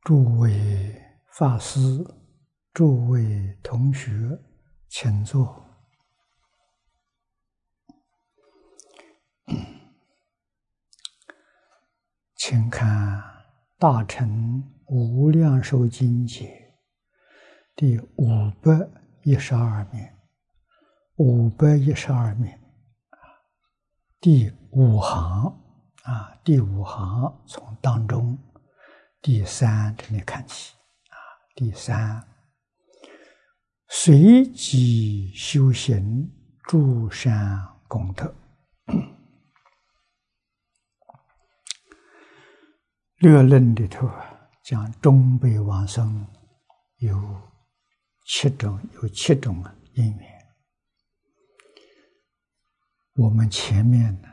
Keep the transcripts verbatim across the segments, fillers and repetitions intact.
诸位法师、诸位同学，请坐。请看《大乘无量寿经解》第五百一十二面，五百一十二面第五行啊，第五行从当中第三这里看起啊，第三随机修行诸善功德。略论里头啊，讲中辈往生有七种，有七种啊因缘。我们前面呢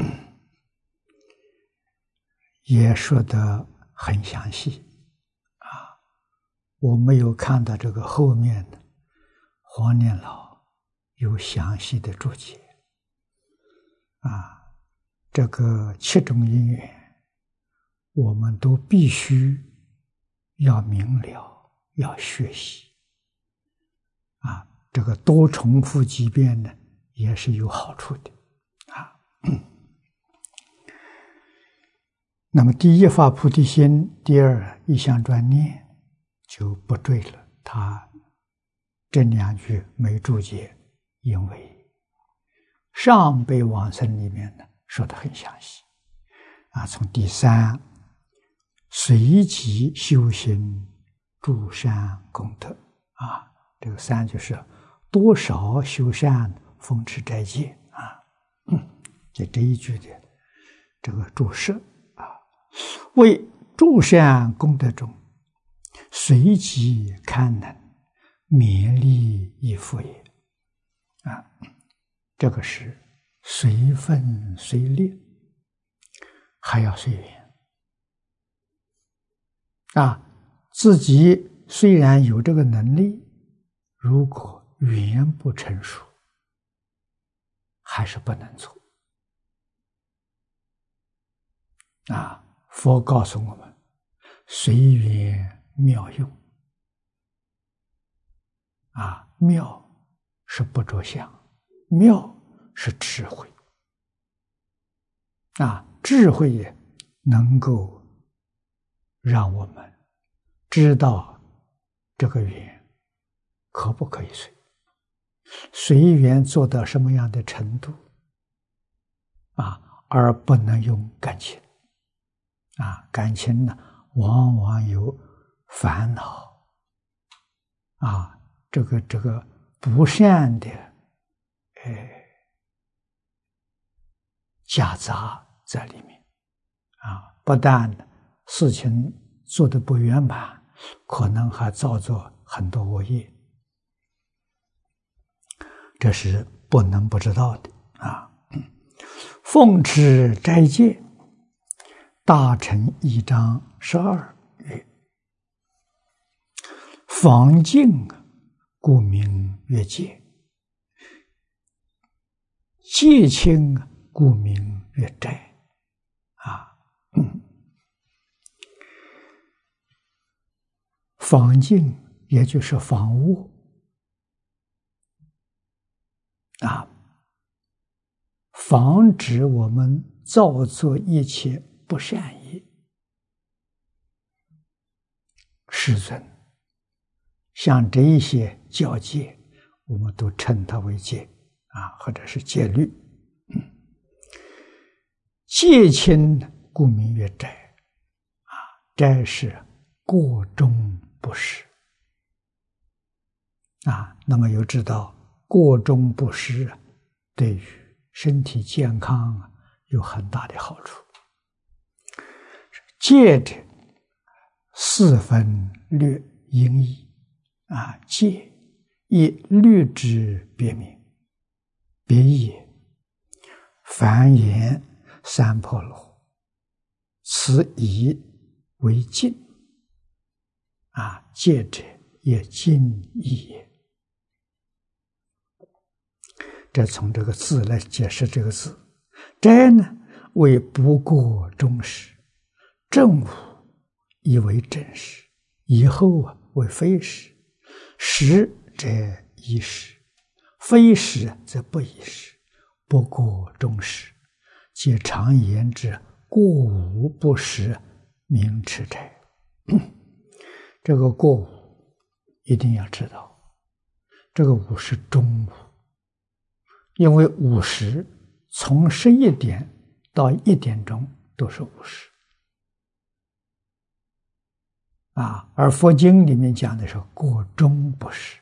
也说得很详细啊，我没有看到这个后面的黄念老有详细的注解啊，这个七种因缘。我们都必须要明了，要学习啊！这个多重复几遍呢，也是有好处的啊。那么，第一发菩提心，第二一向专念就不对了。他这两句没注解，因为上辈往生里面呢说得很详细啊，从第三。随机修行诸善功德啊，这个三就是多少修善奉持斋戒啊，在这一句的这个注释啊，为诸善功德中随机堪能勉励以复也啊，这个是随分随力，还要随缘。啊，自己虽然有这个能力，如果缘不成熟，还是不能做。啊，佛告诉我们，随缘妙用。啊，妙是不着相，妙是智慧。啊，智慧也能够让我们知道这个缘可不可以随，随缘做到什么样的程度啊，而不能用感情啊，感情呢往往有烦恼啊，这个这个不善的哎夹杂在里面啊，不但事情做得不圆满，可能还造作很多恶业，这是不能不知道的啊。奉持斋戒，大乘一章十二曰：防禁，故名曰戒；戒清，故名曰斋。啊，嗯。防禁也就是防恶啊，防止我们造作一切不善业。世尊，像这一些教戒，我们都称它为戒啊，或者是戒律。嗯，戒清，故名曰斋啊，斋是过中不失啊，那么又知道过中不失啊，对于身体健康啊有很大的好处。戒者四分略音译啊，戒以律之别名，别也。梵言三婆罗，此以为禁。啊，戒者也禁亦也。这从这个字来解释这个字，斋呢为不过中时，正午以为真实，以后啊为非实。实则宜实，非实则不宜实。不过中实，即常言之过午不食，名吃斋。这个过午一定要知道，这个午是中午，因为午时从十一点到一点钟都是午时啊，而佛经里面讲的是过中不食，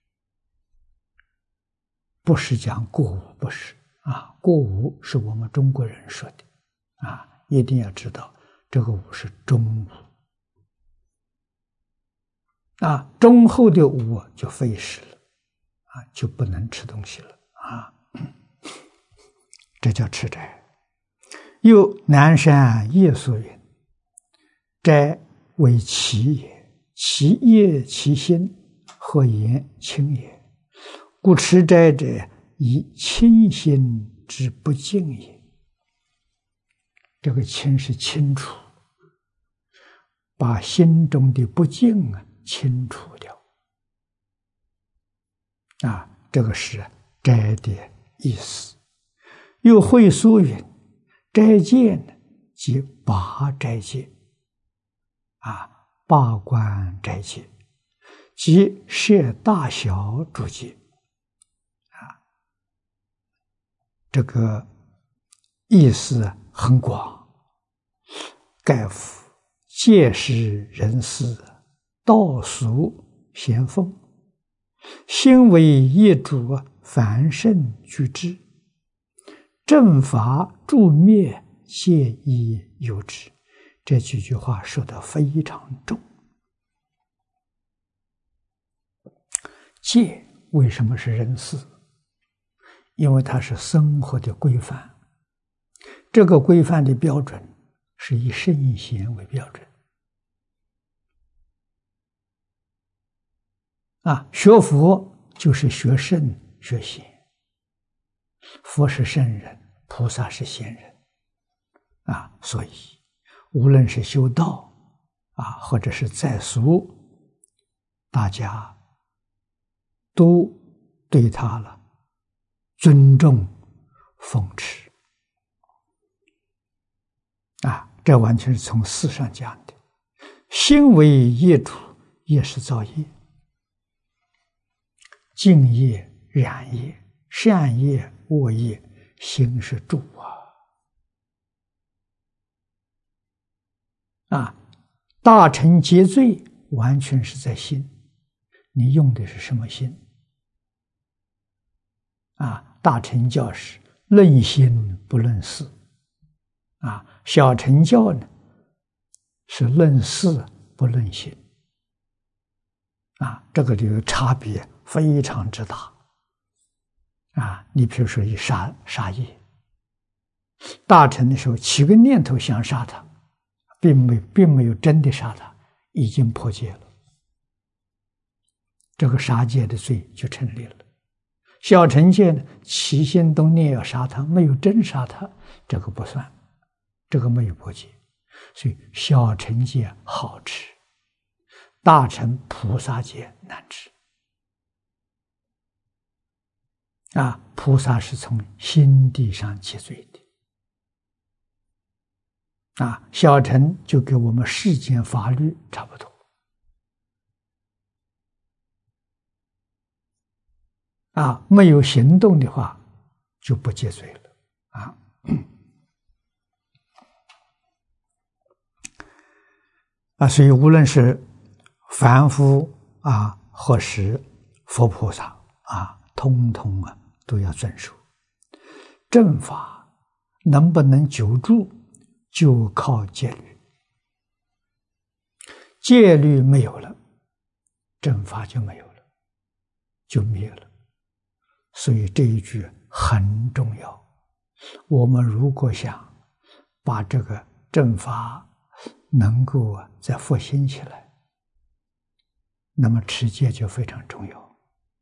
不是讲过午不食啊，过午是我们中国人说的啊，一定要知道这个午是中午啊，中后的午就非食了啊，就不能吃东西了啊，这叫吃斋。又南山夜宿云：斋为其也，其业其心，何言轻也？故持斋者，以清心之不净也。这个清是清除，把心中的不净啊清除掉啊，这个是斋的意思。又会疏云：斋戒呢，即拔斋戒啊，罢观斋戒，即设大小诸戒啊，这个意思很广，盖夫戒事人事，道俗咸丰，心为业主，凡圣具之，正法助灭，戒亦有之。这几句话说得非常重。戒为什么是人事？因为它是生活的规范，这个规范的标准是以圣贤为标准啊，学佛就是学圣学贤，佛是圣人，菩萨是贤人啊，所以无论是修道啊，或者是在俗，大家都对他了尊重奉持啊，这完全是从事上讲的。心为业主，业是造业，净业、染业、善业、恶业，心是主啊。啊，大乘皆罪完全是在心，你用的是什么心？啊，大乘教是论心不论事，啊，小乘教呢是论事不论心，啊，这个里有差别非常之大。啊，你比如说以杀杀业，大乘的时候起个念头想杀他，并没并没有真的杀他，已经破戒了，这个杀戒的罪就成立了。小乘戒呢，起心动念要杀他，没有真杀他，这个不算，这个没有破戒，所以小乘戒好持，大乘菩萨戒难持。啊，菩萨是从心地上起罪的，啊，小乘就跟我们世间法律差不多。啊，没有行动的话，就不戒罪了啊。啊，所以无论是凡夫啊，或是佛菩萨啊，通通啊都要遵守。正法能不能久住，就靠戒律。戒律没有了，正法就没有了，就灭了。所以这一句很重要，我们如果想把这个正法能够再复兴起来，那么持戒就非常重要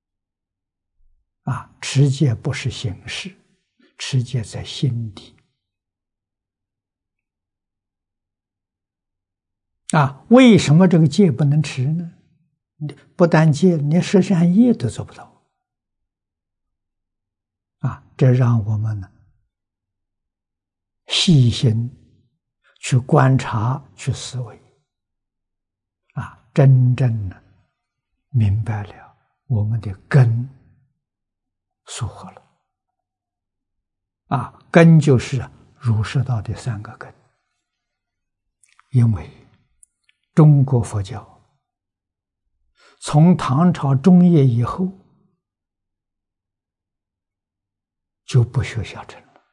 啊！持戒不是形式，持戒在心底啊，为什么这个戒不能持呢？不但戒，连十善业都做不到。啊，这让我们呢细心去观察、去思维，啊，真正的明白了我们的根疏忽了。啊，根就是儒释道的三个根。因为中国佛教从唐朝中叶以后就不学小乘了。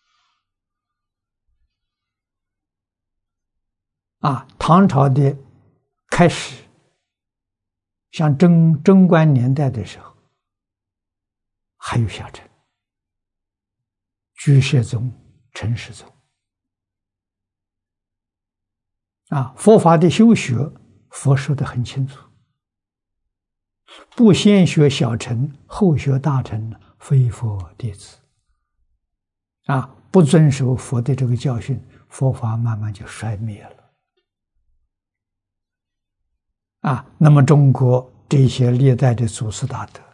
啊，唐朝的开始，像贞贞观年代的时候，还有小乘，居士宗、陈氏宗。啊，佛法的修学，佛说得很清楚，不先学小乘，后学大乘，非佛弟子。啊，不遵守佛的这个教训，佛法慢慢就衰灭了。啊，那么中国这些历代的祖师大德，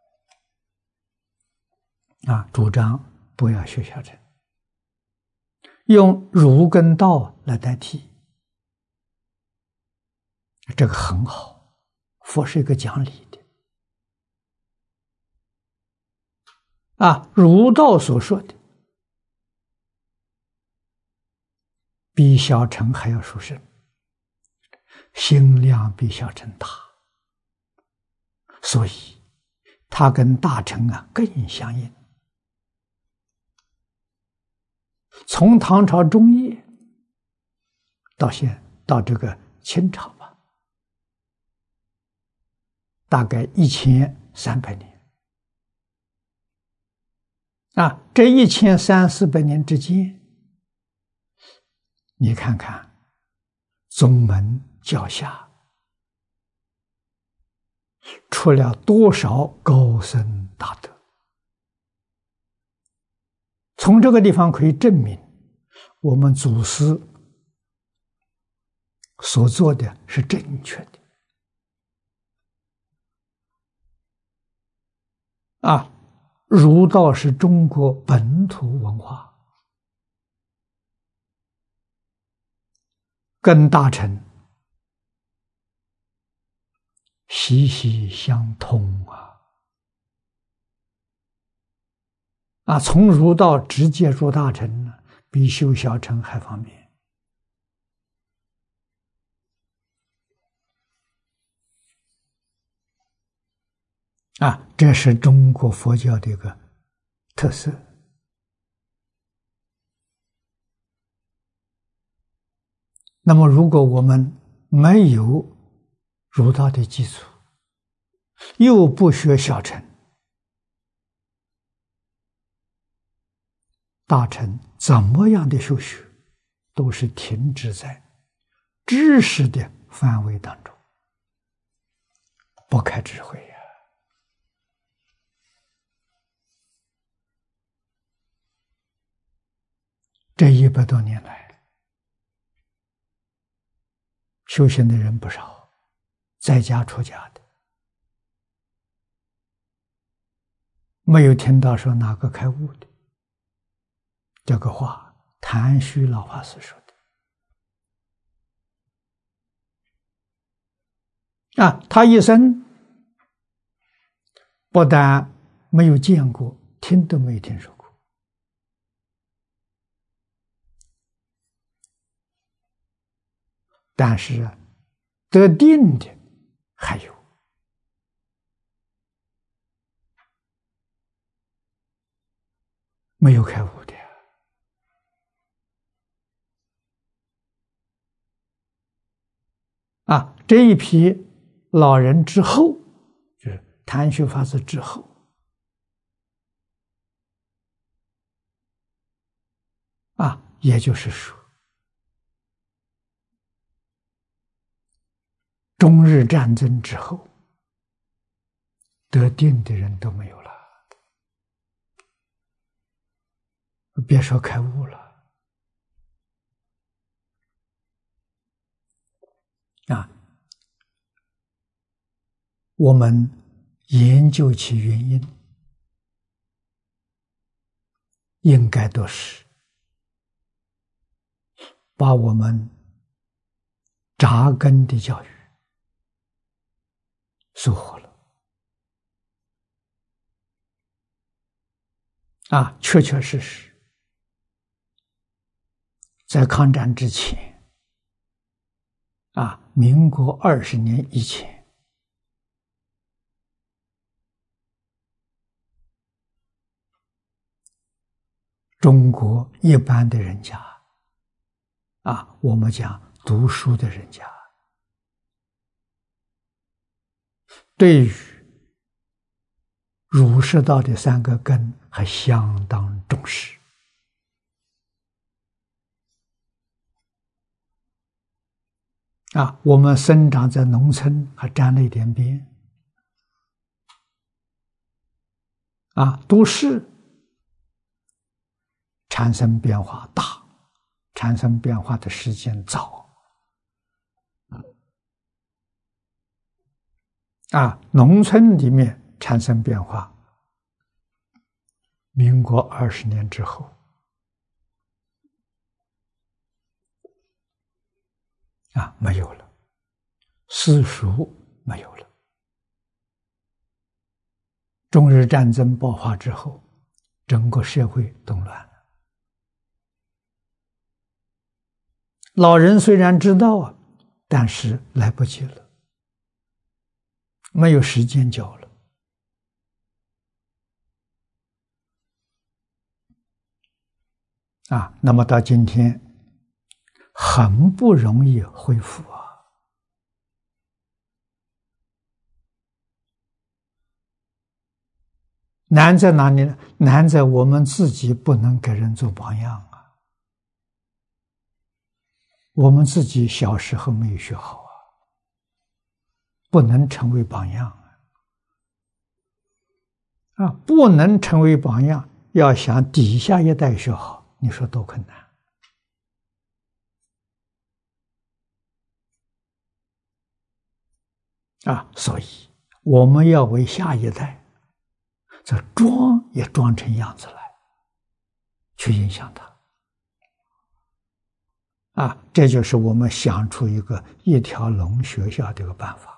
啊，主张不要学小乘，用儒跟道来代替。这个很好，佛是一个讲理的。啊，儒道所说的，比小乘还要殊胜，心量比小乘大，所以它跟大乘啊更相应。从唐朝中叶到现到这个清朝吧，大概一千三百年。啊，这一千三四百年之间，你看看宗门教下出了多少高僧大德。从这个地方可以证明，我们祖师所做的是正确的。啊，儒道是中国本土文化，跟大乘息息相通啊！啊，从儒道直接入大乘呢，比修小乘还方便。啊，这是中国佛教的一个特色。那么，如果我们没有儒道的基础，又不学小乘，大乘怎么样的修学，都是停止在知识的范围当中，不开智慧呀。这一百多年来，修行的人不少，在家出家的，没有听到说哪个开悟的。这个话，谭虚老法师说的。啊，他一生不但没有见过，听都没有听说过。但是得定的还有。没有开悟的。啊，这一批老人之后，就是谭学法师之后，啊，也就是说，中日战争之后，得定的人都没有了，别说开悟了。 啊，我们研究其原因，应该都是把我们扎根的教育收获了。啊，确确实实，在抗战之前，啊，民国二十年以前，中国一般的人家，啊，我们讲读书的人家，对于儒释道的三个根还相当重视。啊，我们生长在农村，还沾了一点边。啊，都市产生变化大，产生变化的时间早。啊，农村里面产生变化，民国二十年之后，啊，没有了，私塾没有了。中日战争爆发之后，整个社会动乱了。老人虽然知道啊，但是来不及了，没有时间教了。啊，那么到今天，很不容易恢复啊。难在哪里呢？难在我们自己不能给人做榜样啊。我们自己小时候没有学好啊，不能成为榜样啊！啊，不能成为榜样，要想底下一代学好，你说多困难啊！所以我们要为下一代，这装也装成样子来，去影响他。啊，这就是我们想出一个一条龙学校的一个办法。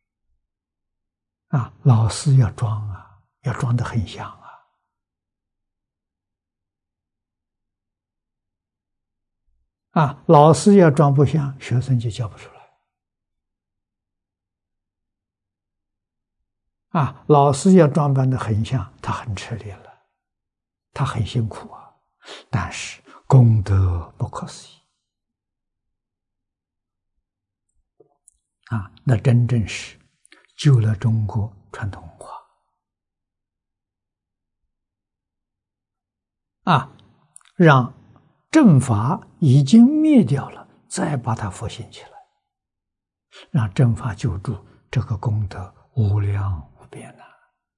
啊，老师要装啊，要装得很像啊。啊，老师要装不像，学生就教不出来。啊，老师要装扮得很像，他很吃力了，他很辛苦啊，但是功德不可思议。啊，那真正是救了中国传统文化。啊，让正法已经灭掉了，再把它复兴起来，让正法救助，这个功德无量无边呐！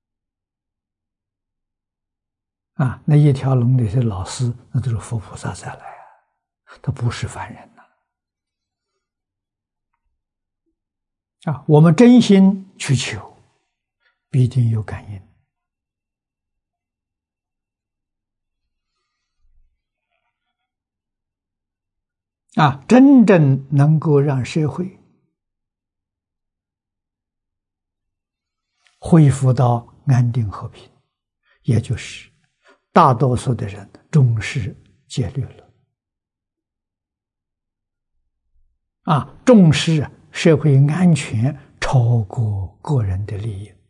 啊，那一条龙那些老师，那都是佛菩萨再来啊，他不是凡人呐！啊，我们真心去求，必定有感应。啊，真正能够让社会恢复到安定和平，也就是大多数的人重视戒律了。啊，重视社会安全超过个人的利益，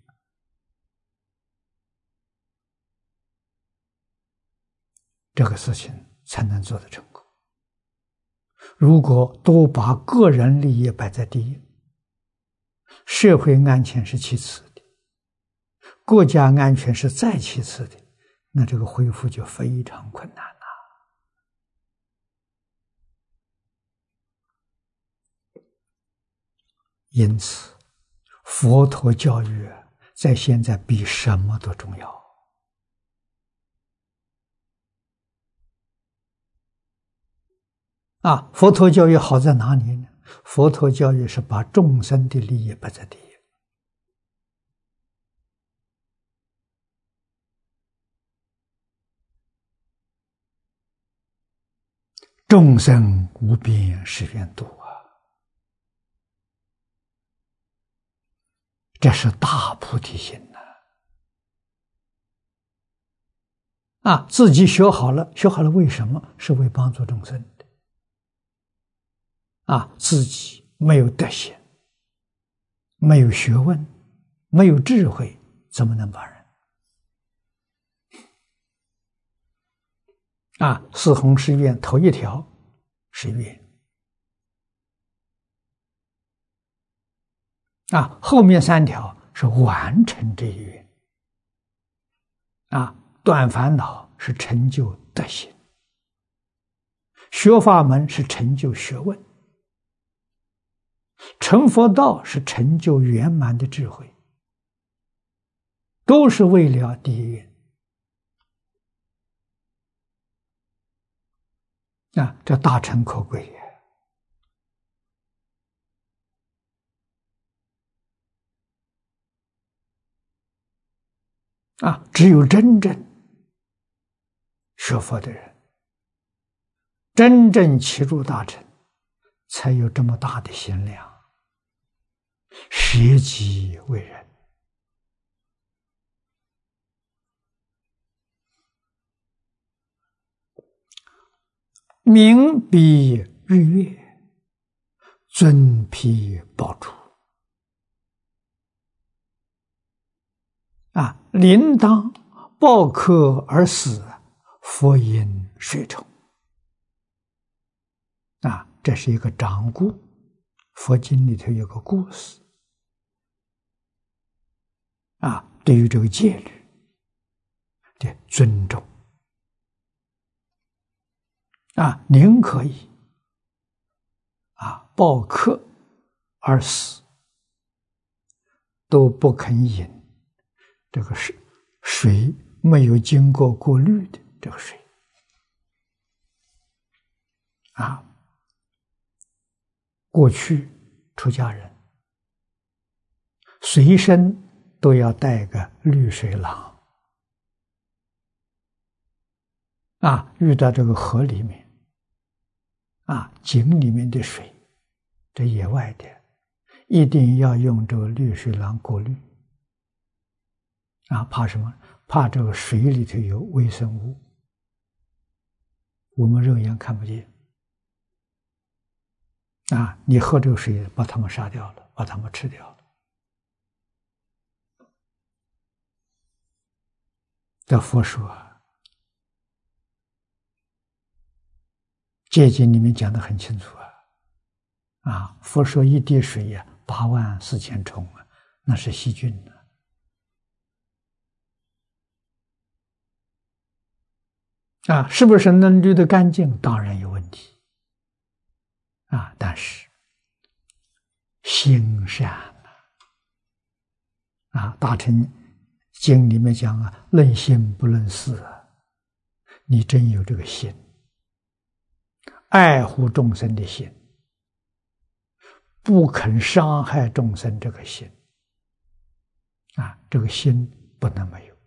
这个事情才能做得成功。如果都把个人利益摆在第一，社会安全是其次的，国家安全是再其次的，那这个恢复就非常困难了。因此，佛陀教育在现在比什么都重要。啊，佛陀教育好在哪里呢？ 佛陀教育是把众生的利益摆在第一。众生无边誓愿度啊，这是大菩提心呐！啊，自己学好了，学好了为什么？是为帮助众生的。啊，自己没有德行，没有学问，没有智慧，怎么能帮人？啊，四弘誓愿头一条是愿，啊，后面三条是完成这一愿，啊，断烦恼是成就德行，学法门是成就学问，成佛道是成就圆满的智慧，都是为了第一愿。啊，这大成可贵呀！啊，只有真正学佛的人，真正契入大乘，才有这么大的心量，舍己为人。明彼日月，尊彼宝珠。啊，铃铛抱客而死，佛饮水冲。啊，这是一个掌故，佛经里头有个故事。啊，对于这个戒律的尊重。啊，宁可以啊抱客而死，都不肯饮这个水水没有经过过滤的这个水。啊，过去出家人随身都要带个滤水郎。啊，遇到这个河里面，啊，井里面的水，这野外的，一定要用这个滤水郎过滤。啊，怕什么？怕这个水里头有微生物，我们肉眼看不见。啊，你喝这个水，把它们杀掉了，把它们吃掉了。这佛说啊，戒经里面讲得很清楚啊，啊，佛说一滴水呀、啊，八万四千虫啊，那是细菌呢、啊。啊，是不是能滤得干净？当然有问题。啊，但是心善啊，大乘经里面讲啊，论心不论事啊，你真有这个心。爱护众生的心，不肯伤害众生这个心，啊，这个心不能没有。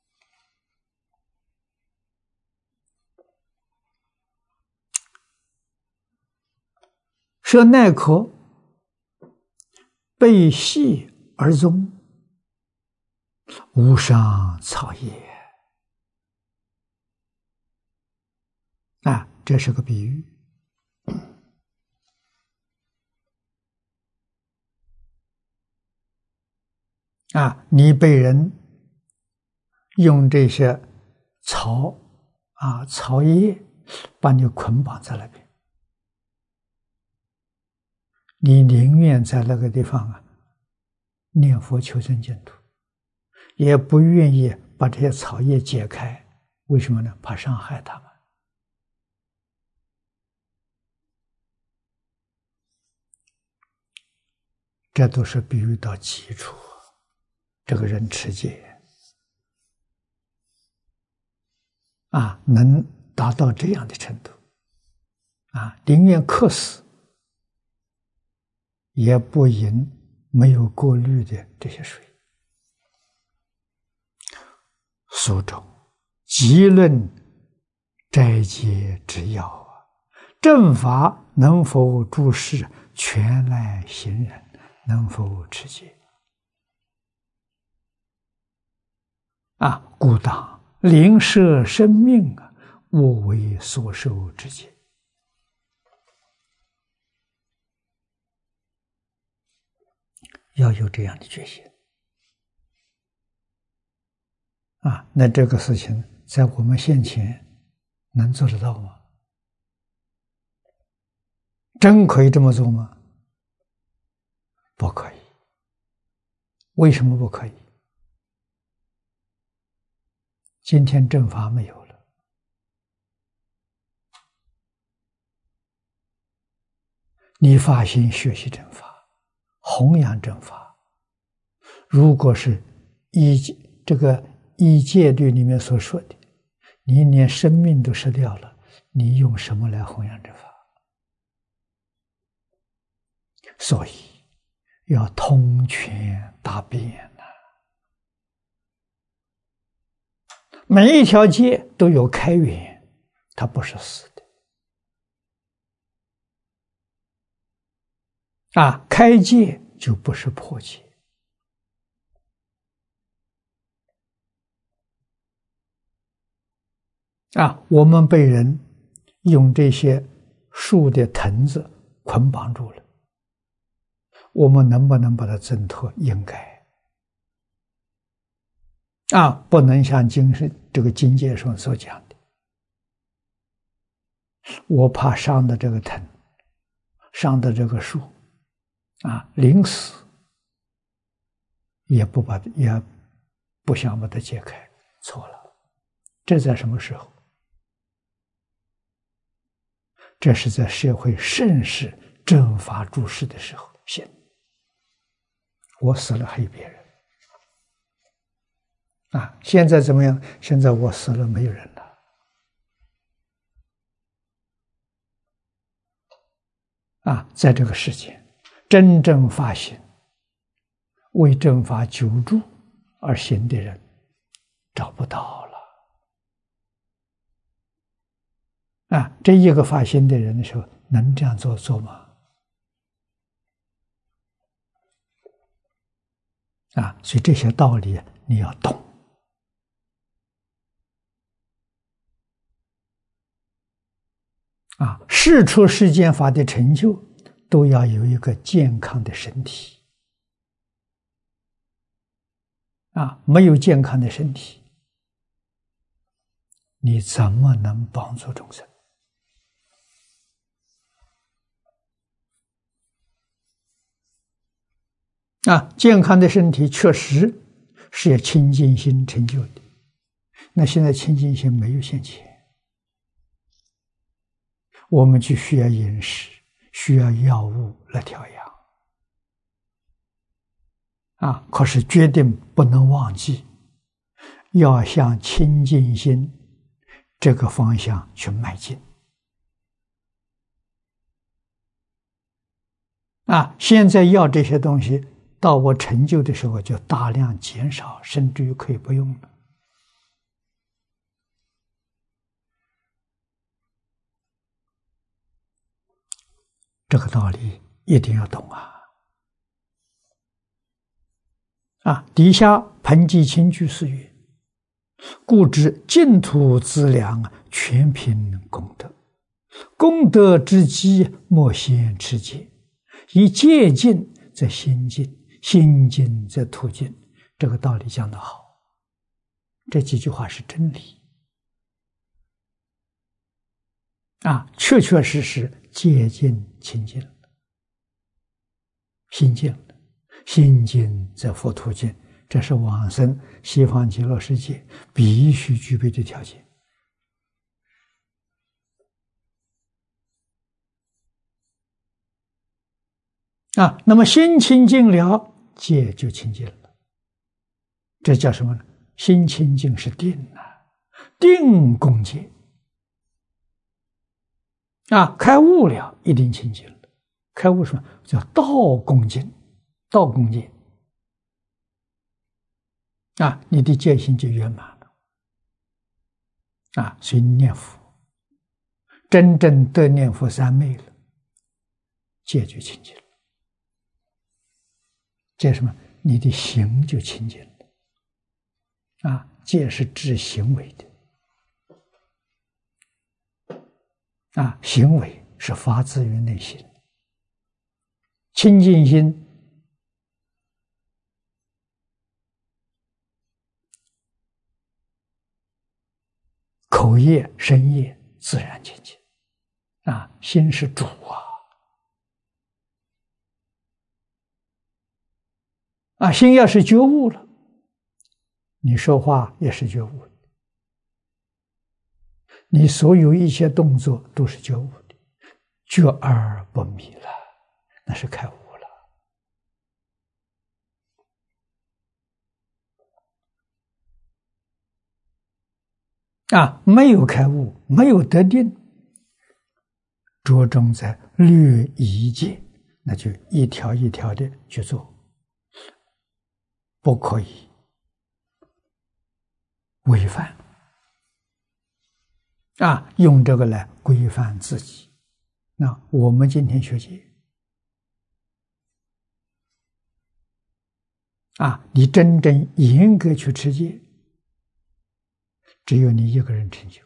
舍耐壳，背细而宗，无伤草叶。啊，这是个比喻。啊，你被人用这些草啊草叶把你捆绑在那边，你宁愿在那个地方啊念佛求生净土，也不愿意把这些草叶解开。为什么呢？怕伤害他们。这都是比喻到基础，这个人持戒啊，能达到这样的程度啊，宁愿客死也不饮没有过滤的这些水。书中极论斋戒之要啊，正法能否诸事，全赖行人能否持戒啊，故当灵舍生命啊，勿为所受之戒。要有这样的决心啊！那这个事情在我们现前能做得到吗？真可以这么做吗？不可以。为什么不可以？今天正法没有了，你发心学习正法，弘扬正法，如果是依这个依戒律里面所说的，你连生命都失掉了，你用什么来弘扬正法？所以要通权达变呐、啊，每一条戒都有开源，它不是死的啊，开戒就不是破戒啊。我们被人用这些树的藤子捆绑住了，我们能不能把它挣脱？应该啊，不能像经是这个经界上所讲的，我怕伤的这个藤，伤的这个树啊，临死也不把也不想把它解开，错了。这在什么时候？这是在社会盛世正法诸事的时候行。我死了还有别人啊！现在怎么样？现在我死了没有人了啊！在这个世界，真正发心为正法救助而行的人找不到了啊！这一个发心的人的时候，能这样做做吗？啊，所以这些道理你要懂啊！事出世间法的成就，都要有一个健康的身体啊！没有健康的身体，你怎么能帮助众生？啊，健康的身体确实是要清净心成就的。那现在清净心没有现前，我们就需要饮食，需要药物来调养。啊，可是决定不能忘记，要向清净心这个方向去迈进。啊，现在要这些东西，到我成就的时候就大量减少，甚至于可以不用了。这个道理一定要懂啊！啊，底下彭济清居士曰：“故知净土资粮，全凭功德。功德之基，莫先持戒。以戒尽则心尽。”心尽则土尽，这个道理讲得好。这几句话是真理啊，确确实实戒尽清净了，心净了，心净则佛土尽，这是往生西方极乐世界必须具备的条件啊。那么心清净了，戒就清净了，这叫什么呢？心清净是定啊，定共戒啊，开悟了一定清净了， 开悟什么叫道恭敬，道恭敬啊，你的戒心就圆满了啊。所以念佛，真正得念佛三昧了，戒就清净了。戒什么？你的行就清净了啊。戒是治行为的啊，行为是发自于内心。清净心口业身业自然清净啊。心是主啊啊，心要是觉悟了，你说话也是觉悟的，你所有一切动作都是觉悟的，觉而不迷了，那是开悟了啊。没有开悟，没有得定，着重在律仪戒，那就一条一条的去做，不可以违反啊，用这个来规范自己。那我们今天学戒啊，你真正严格去持戒，只有你一个人成就，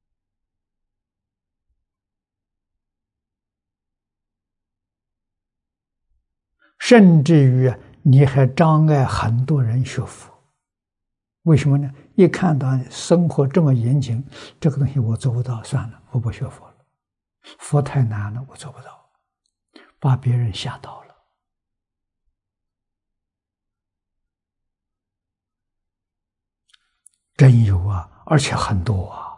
甚至于你还障碍很多人学佛。为什么呢？一看到生活这么严谨，这个东西我做不到，算了，我不学佛了。佛太难了，我做不到，把别人吓到了。真有啊，而且很多啊。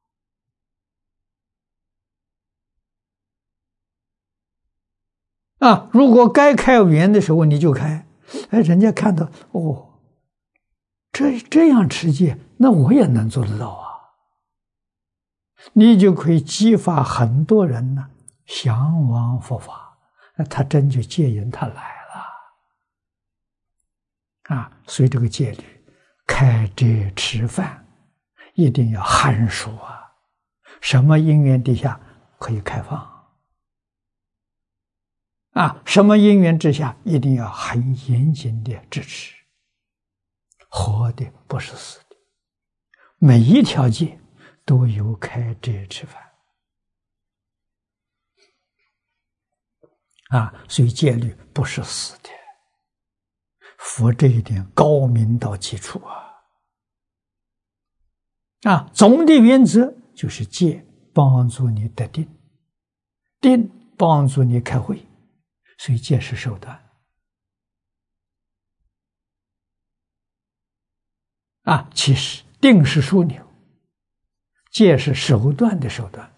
啊，如果该开缘的时候你就开，哎，人家看到哦。这这样持戒，那我也能做得到啊！你就可以激发很多人呢向往佛法，那他真就戒引他来了啊！所以这个戒律，开斋吃饭一定要含熟啊！什么因缘底下可以开放啊？什么因缘之下一定要很严谨的支持。活的不是死的，每一条戒都有开斋吃饭啊，所以戒律不是死的。佛这一点高明到极处啊！啊，总的原则就是戒帮助你得定，定帮助你开慧，所以戒是手段。啊，其实定是枢纽，戒是手段的手段。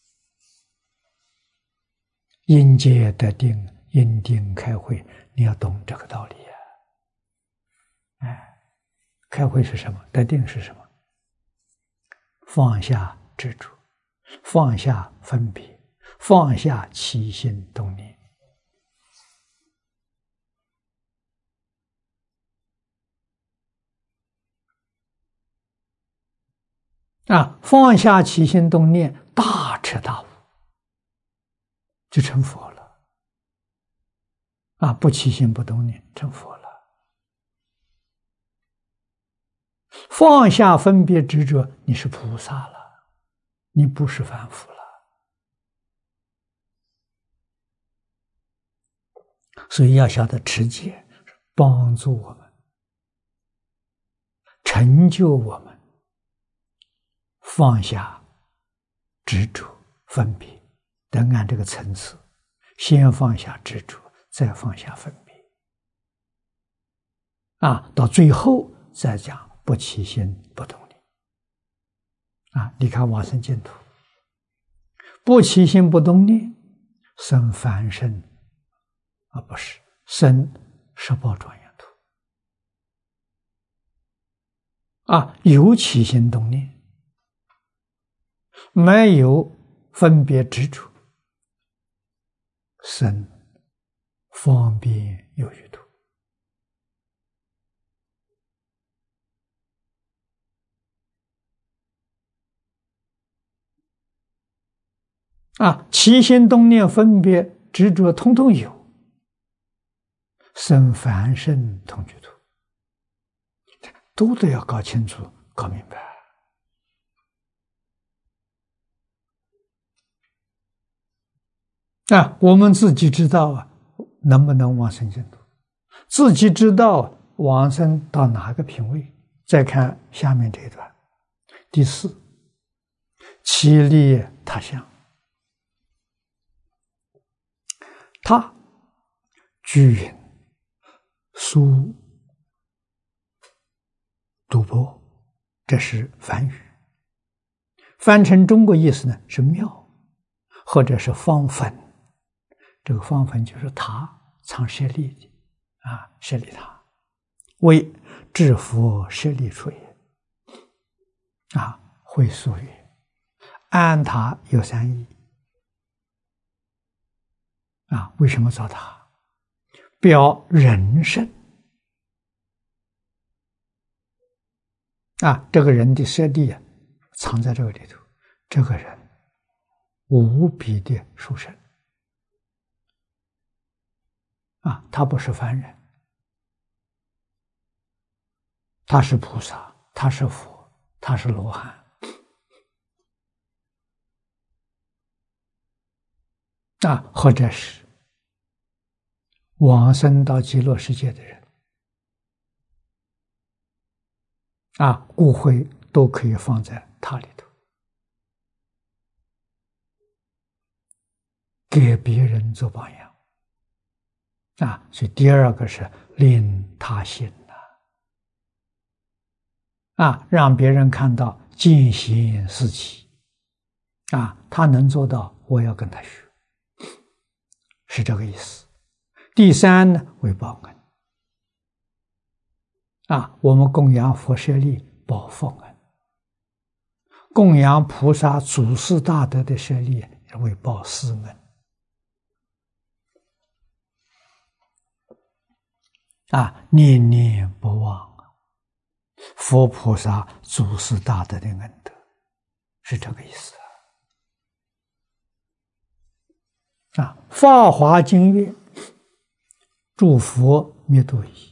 因戒得定，因定开慧，你要懂这个道理啊！哎，开慧是什么？得定是什么？放下执着，放下分别，放下起心动念。啊，放下起心动念，大彻大悟，就成佛了。啊，不起心不动念，成佛了。放下分别执着，你是菩萨了，你不是凡夫了。所以要晓得持戒，帮助我们，成就我们。放下执着分别，得按这个层次，先放下执着，再放下分别啊，到最后再讲不起心不动念啊。你看往生净土，不起心不动念，生凡身啊，不是生十宝庄严土啊，有起心动念。没有分别执着，生方便有余土。啊，起心动念分别执着，通通有，生凡圣同居土，都得要搞清楚、搞明白。啊，我们自己知道啊，能不能往生净土？自己知道往生到哪个品位？再看下面这一段，第四，其利他相。他居云苏独波，这是梵语，翻成中国意思呢是妙，或者是方分。这个方分就是他藏舍利的啊，舍利他为至佛舍利处也。啊，会疏曰：安他有三义。啊，为什么造他？表人圣。啊，这个人的舍利啊，藏在这个里头。这个人无比的殊胜。啊，他不是凡人，他是菩萨，他是佛，他是罗汉。啊，或者是往生到极乐世界的人，啊，骨灰都可以放在他里头，给别人做榜样。啊，所以第二个是令他信呐，啊，让别人看到见贤思齐，啊，他能做到，我要跟他学。是这个意思。第三呢，为报恩。啊，我们供养佛舍利报佛恩，供养菩萨祖师大德的舍利为报私恩。啊，念念不忘佛菩萨祖师大德的恩德，是这个意思。啊，《法华经》曰：诸佛灭度矣，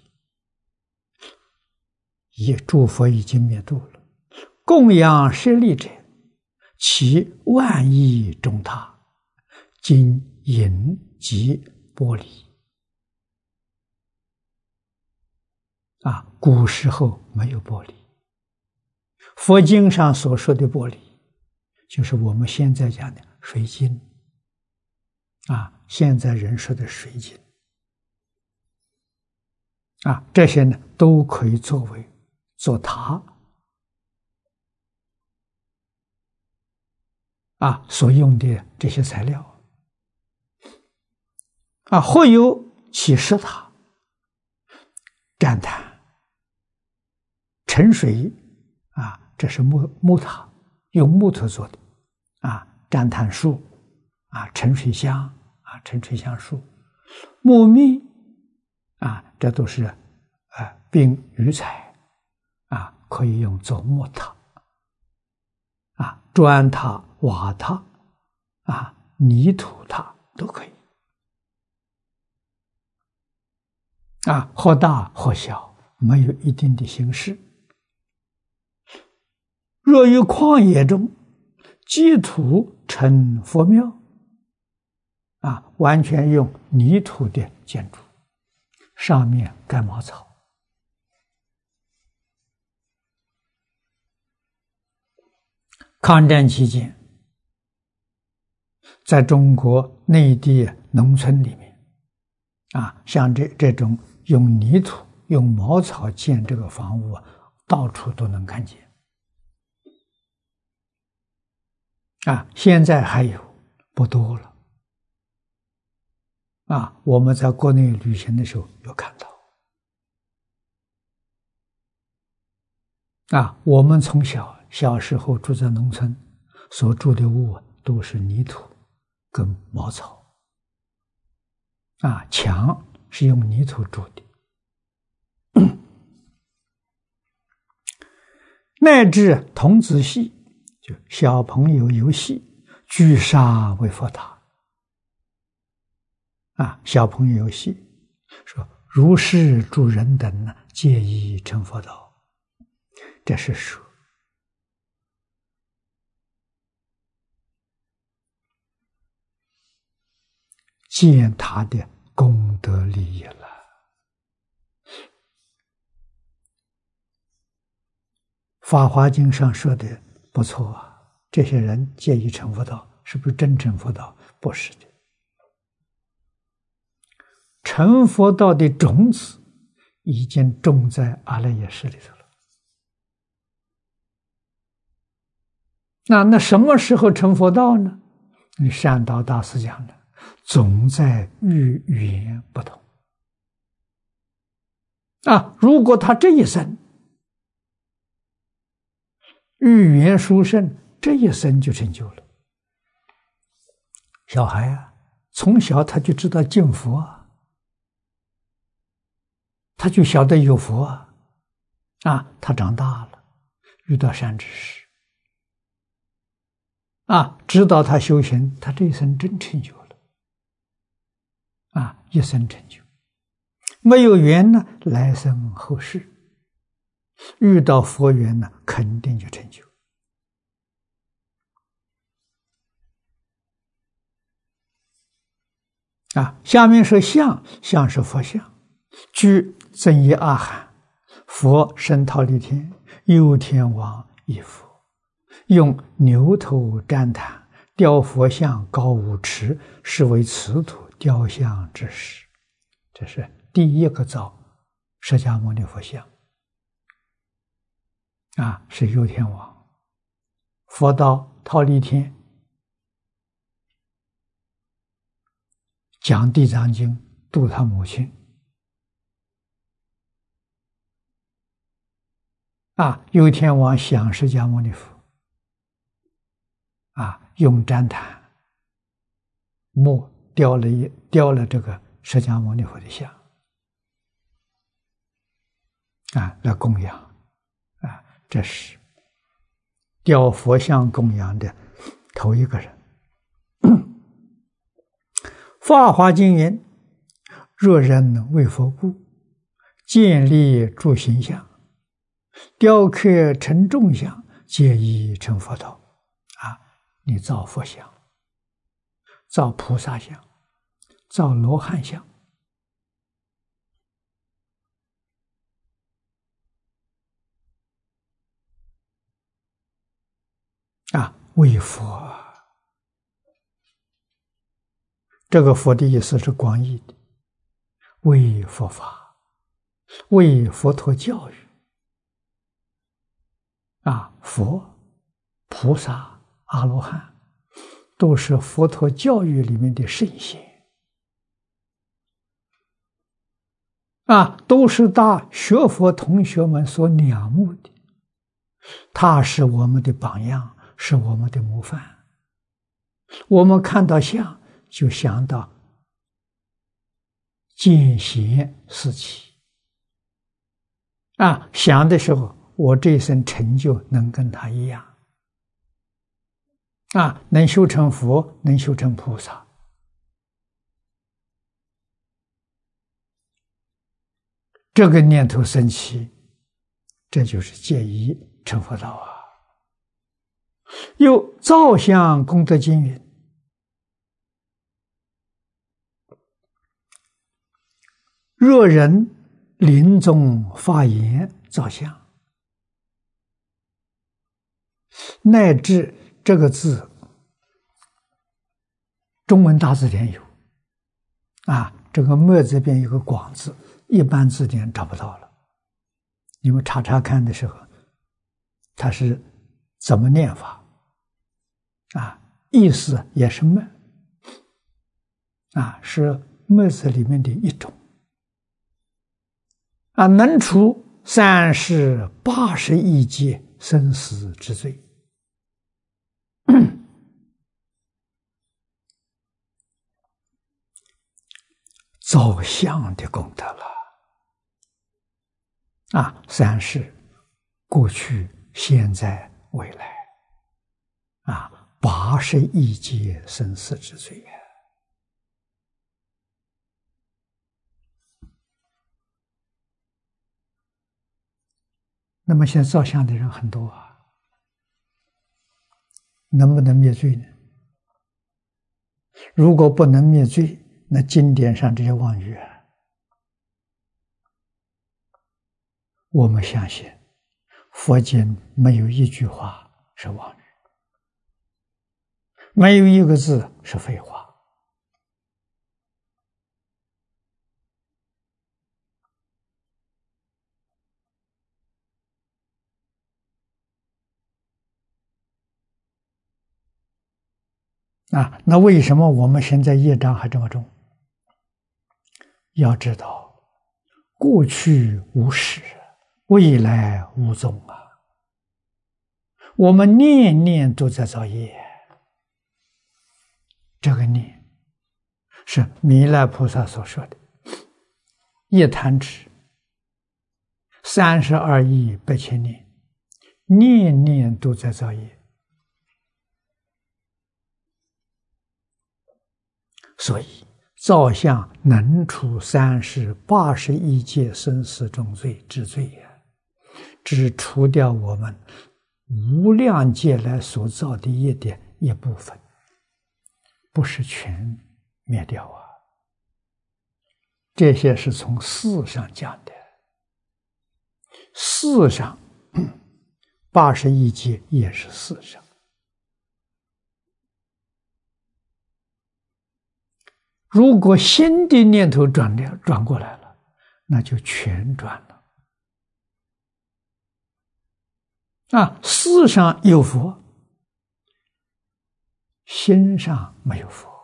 也诸佛已经灭度了。供养舍利者，其万亿中他，今银及玻璃。啊，古时候没有玻璃，佛经上所说的玻璃，就是我们现在讲的水晶。啊，现在人说的水晶。啊，这些呢都可以作为做塔啊所用的这些材料。啊，或有起石塔、毡坛、沉水啊，这是木木塔，用木头做的啊，毡坛树啊，沉水香啊，沉水香树，木密啊，这都是啊并鱼材啊，可以用做木塔啊，砖塔、瓦塔啊，泥土塔都可以啊，或大或小，没有一定的形式。若于旷野中积土成佛庙啊，完全用泥土的建筑，上面盖茅草。抗战期间，在中国内地农村里面啊，像这这种用泥土、用茅草建这个房屋啊，到处都能看见。啊，现在还有，不多了。啊，我们在国内旅行的时候有看到。啊，我们从小小时候住在农村，所住的屋都是泥土跟茅草。 啊，墙是用泥土筑的，乃至童子戏，就小朋友游戏，聚沙为佛塔。啊，小朋友游戏说如是诸人等呢，皆已成佛道。这是说建他的功德利益了。法华经上说的不错啊，这些人皆已成佛道，是不是真成佛道？不是的。成佛道的种子已经种在阿赖耶识里头了。那那什么时候成佛道呢？善导大师讲的，总在遇缘不同啊。如果他这一生遇缘殊胜，这一生就成就了。小孩啊，从小他就知道敬佛啊，他就晓得有佛啊，啊，他长大了，遇到善知识，啊，指导他修行，他这一生真成就了，啊，一生成就。没有缘呢，来生后世；遇到佛缘呢，肯定就成就。啊，下面说相，相是佛相，具增一阿含，佛身忉利天，游天王一佛，用牛头旃檀雕佛像高五尺，是为瓷土雕像之时。这是第一个造释迦牟尼佛像啊，是游天王。佛到忉利天讲地藏经，度他母亲啊，游天王想释迦牟尼佛啊，用旃檀木雕了一雕了这个释迦牟尼佛的像啊，来供养啊，这是雕佛像供养的头一个人。法华经云：若人为佛故，建立诸形象，雕刻成众像，皆已成佛道。啊，你造佛像，造菩萨像，造罗汉像，啊，为佛。这个佛的意思是广义的，为佛法，为佛陀教育。啊，佛、菩萨、阿罗汉都是佛陀教育里面的圣贤啊，都是大学佛同学们所仰慕的。他是我们的榜样，是我们的模范。我们看到像，就想到见贤思齐啊，想的时候，我这一生成就能跟他一样啊，能修成佛，能修成菩萨。这个念头升起，这就是戒疑成佛道啊。又造像功德经云：若人临终发言造像，乃至这个字，中文大字典有啊，这个墨这边有个广字，一般字典找不到了。你们查查看的时候，它是怎么念法啊？意思也是墨啊，是墨字里面的一种啊，能除三十八十亿劫生死之罪。 造相的功德了。啊，三世过去、现在、未来，啊，八十亿劫生死之罪啊！那么现在造相的人很多啊，能不能灭罪呢？如果不能灭罪，那经典上这些妄语啊，我们相信佛经没有一句话是妄语，没有一个字是废话。啊，那为什么我们现在业障还这么重？要知道，过去无始，未来无踪啊！我们念念都在造业，这个念是弥勒菩萨所说的“一弹指，三十二亿八千年”，念念都在造业。所以造相能除三世八十一劫生死重罪之罪呀，只除掉我们无量劫来所造的业的一部分，不是全灭掉啊。这些是从事上讲的，事上八十一劫也是事上。如果心的念头转了转过来了，那就全转了。啊，事上有佛，心上没有佛。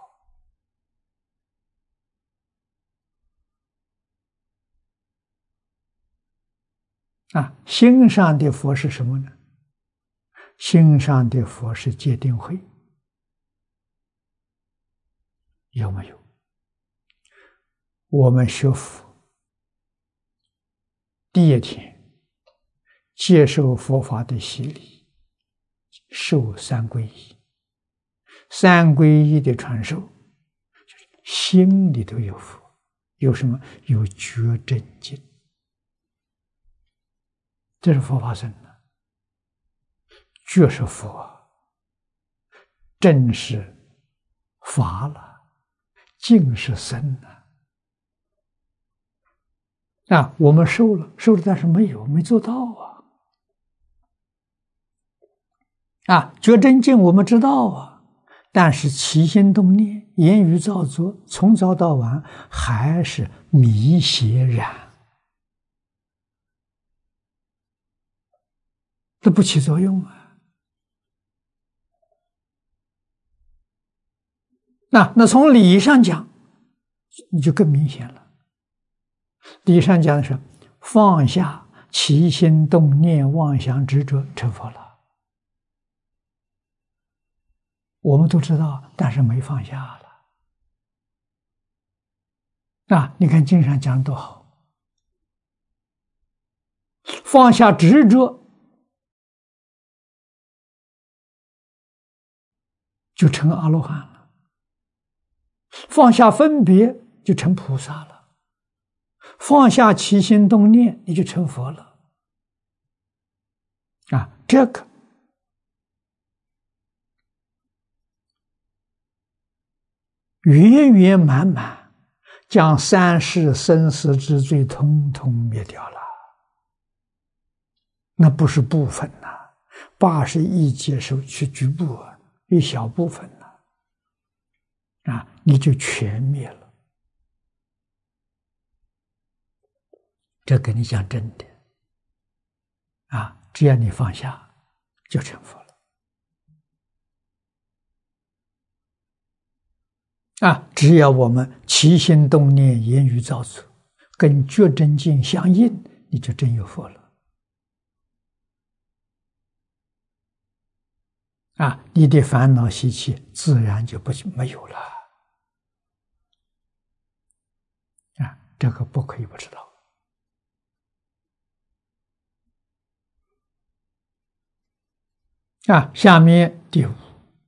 啊，心上的佛是什么呢？心上的佛是戒定慧，有没有？我们学佛第一天接受佛法的洗礼，受三皈依，三皈依的传授，心里头有佛，有什么？有觉真经，这是佛法僧的，觉是佛，真是法了，净是僧了。啊，我们受了，受了，但是没有，没做到啊！啊，觉真经我们知道啊，但是起心动念、言语造作，从早到晚还是迷邪染，这不起作用啊！那那从理上讲，你就更明显了。理上讲的是放下起心动念、妄想执着，成佛了。我们都知道，但是没放下了。啊，你看经上讲的多好，放下执着，就成阿罗汉了；放下分别，就成菩萨了。放下起心动念，你就成佛了。啊，这个圆圆满满，将三世生死之罪统统灭掉了。那不是部分呐、啊，八十亿劫受去局部啊，一小部分呐、啊，啊，你就全灭了。这跟你讲真的啊，只要你放下，就成佛了。啊，只要我们起心动念、言语造作跟觉真经相应，你就真有佛了。啊，你的烦恼习气自然就不没有了。 这个不可以不知道。啊，下面第五，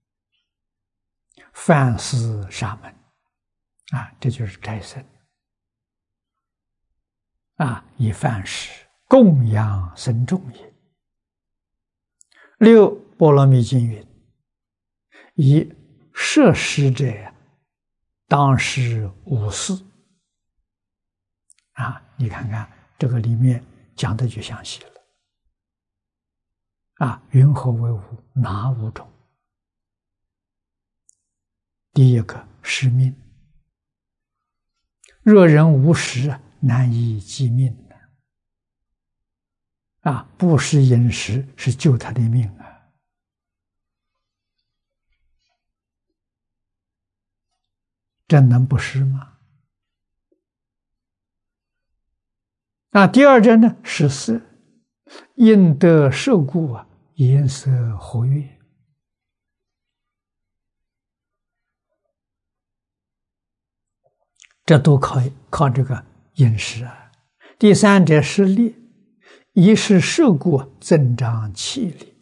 饭施沙门，啊，这就是斋僧。啊，以饭食供养僧众也。六波罗蜜经云：以摄食者，当施五事。啊，你看看这个里面讲的就详细了。啊，云何为五？哪五种？第一个食命，若人无食，难以济命。啊，不食饮食是救他的命啊！这能不食吗？啊，第二者呢，是色，应得受故啊，颜色活跃。这都靠靠这个饮食啊。第三者是力，一是受故增长气力。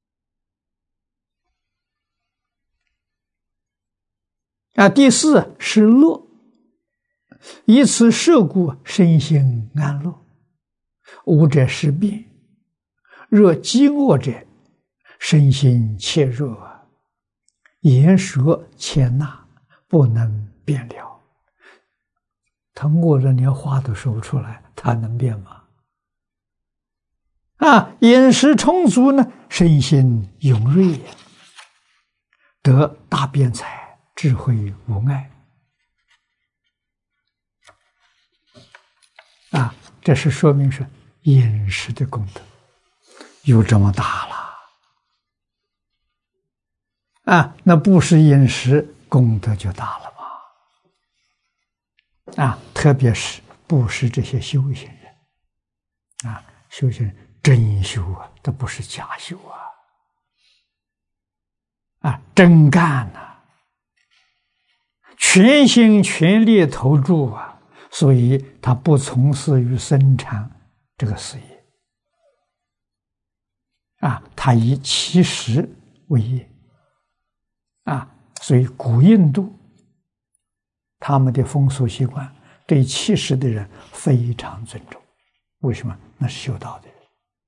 啊，第四是乐，以此受故身心安乐。五者是病，若饥饿者，身心怯弱，言舌欠纳，不能辩了。他饿了，连话都说不出来，他能辩吗？啊，饮食充足呢，身心勇锐，得大辩才，智慧无碍。啊，这是说明是饮食的功德有这么大了。啊，那不是饮食功德就大了吗？啊，特别是不是这些修行人，啊，修行人真修啊，这不是假修啊，啊，真干呐、啊，全心全力投注啊，所以他不从事于生产这个事业，啊，他以乞食为业，啊，所以古印度他们的风俗习惯对乞食的人非常尊重。为什么？那是修道的人。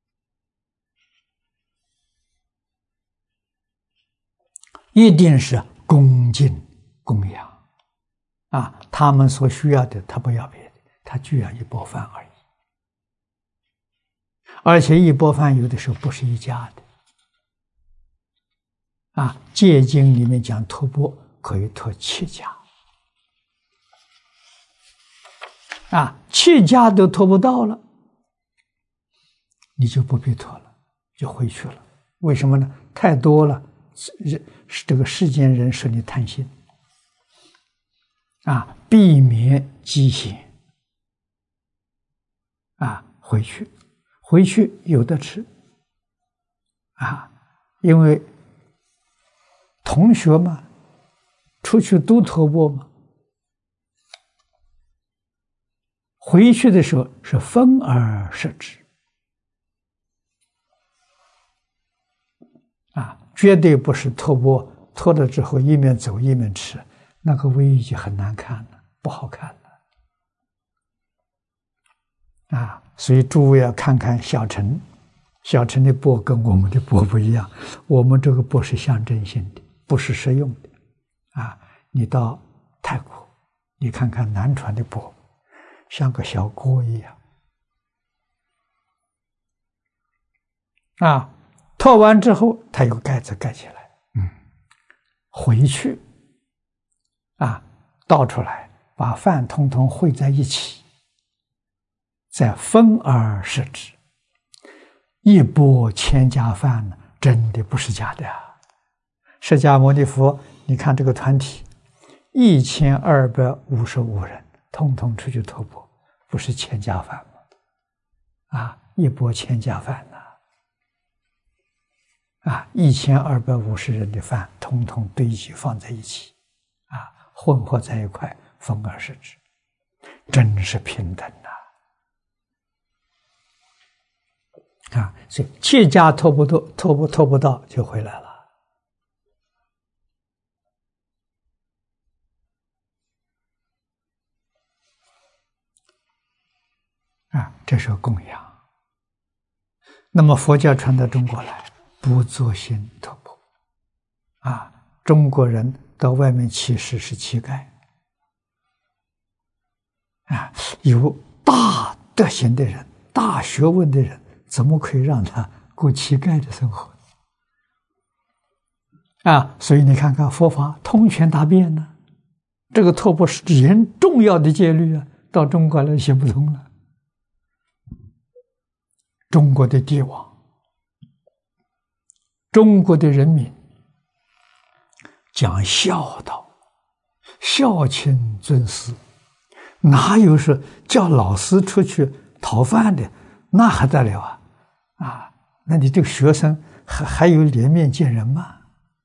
一定是恭敬供养啊，他们所需要的他不要别的，他就要一钵饭而已。而且一钵饭有的时候不是一家的啊，戒经里面讲托钵可以托七家啊，七家都托不到了，你就不必托了，就回去了。为什么呢？太多了，人这个世间人使你贪心啊，避免饥嫌啊，回去回去有的吃啊，因为同学嘛，出去都托钵嘛，回去的时候是分而食之啊，绝对不是托钵，托了之后一面走一面吃，那个味就很难看了，不好看了啊！所以诸位要看看小乘，小乘的钵跟我们的钵不一样，我们这个钵是象征性的，不是实用的啊！你到泰国，你看看南传的钵，像个小锅一样啊。托完之后，它有盖子盖起来，嗯，回去啊，倒出来，把饭通通烩在一起，再分而食之。一钵千家饭呢，真的不是假的啊！释迦牟尼佛，你看这个团体，一千二百五十五人，通通出去托钵，不是千家饭吗？啊，一钵千家饭呢？啊，一千二百五十人的饭，统统堆积放在一起，啊，混合在一块，分而食之。 真是平等呐！啊，所以切家拖不拖拖不拖不到就回来了。啊，这是供养。那么佛教传到中国来，不做心托钵。啊，中国人到外面乞食是乞丐。啊，有大德行的人、大学问的人，怎么可以让他过乞丐的生活？啊，所以你看看佛法通权达变呢，这个托钵是严重要的戒律啊，到中国来行不通了。中国的帝王，中国的人民讲孝道，孝亲尊师，哪有说叫老师出去讨饭的？那还得了啊！啊，那你这个学生还还有脸面见人吗？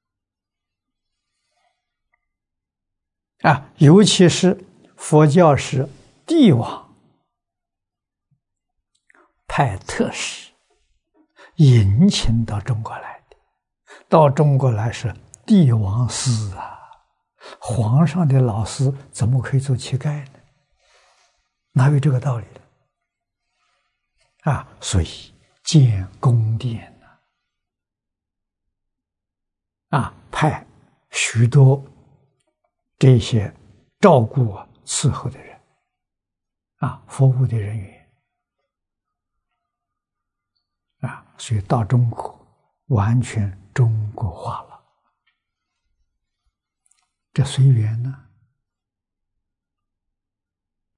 啊，尤其是佛教是帝王派特使引请到中国来的，到中国来是帝王师啊，皇上的老师怎么可以做乞丐呢？哪有这个道理的？啊，所以建宫殿呢，啊，派许多这些照顾啊、伺候的人，啊，服务的人员。啊，所以到中国完全中国化了，这随缘呢。